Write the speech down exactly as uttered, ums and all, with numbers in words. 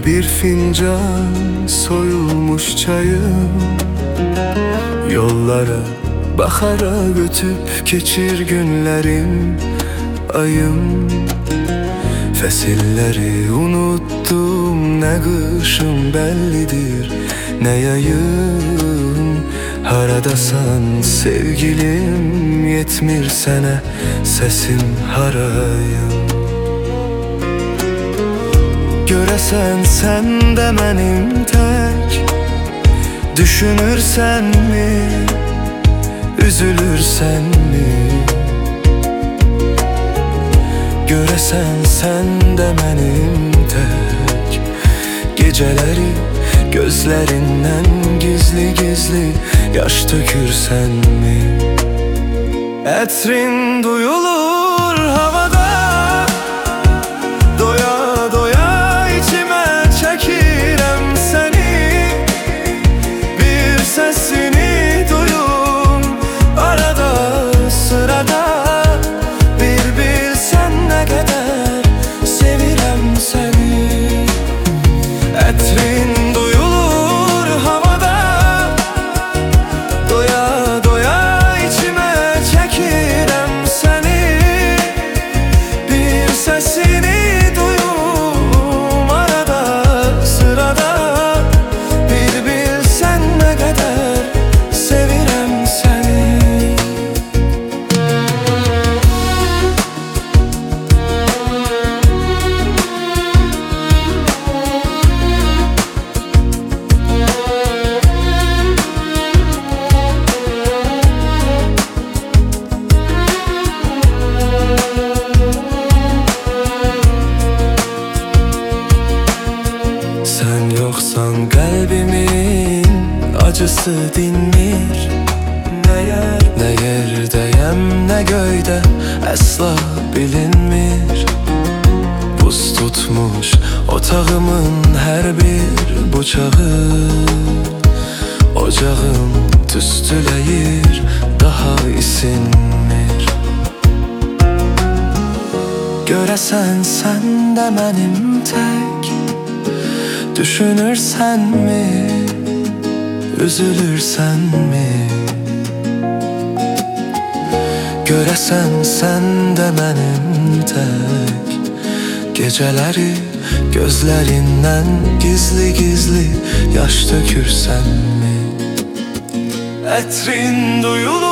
bir fincan soyulmuş çayım, yollara bakarak ötüp geçir günlerim ayım. Fesilleri unuttum, ne kışım bellidir ne yayım. Haradasan sevgilim, yetmir sene sesim harayım. Göresen sen de benim tek, düşünürsen mi, üzülürsen mi? Göresen sen de benim tek, geceleri gözlerinden gizli gizli yaş dökürsen mi? Etrin duyulur havada, doya doya içime çekirem seni. Bir sesini duyum arada sırada, bir bilsen ne kadar sevirem seni. Etrin duyulur havada, doya doya içime çekirem seni. Bir sesini duyum arada sırada, bir bilsen ne kadar sevirem seni. Sen yoksan kalbimin acısı dinmir. Ne yer, ne yerdeyem ne göyde asla bilinmir. Buz tutmuş otağımın her bir bucağı, ocağım tüstüleyir daha isinmir. Göresen sen de benim tek, düşünürsen mi, üzülürsen mi? Göresen sen de benim tek, geceleri gözlerinden gizli gizli yaş dökürsen mi? Etrin duyulur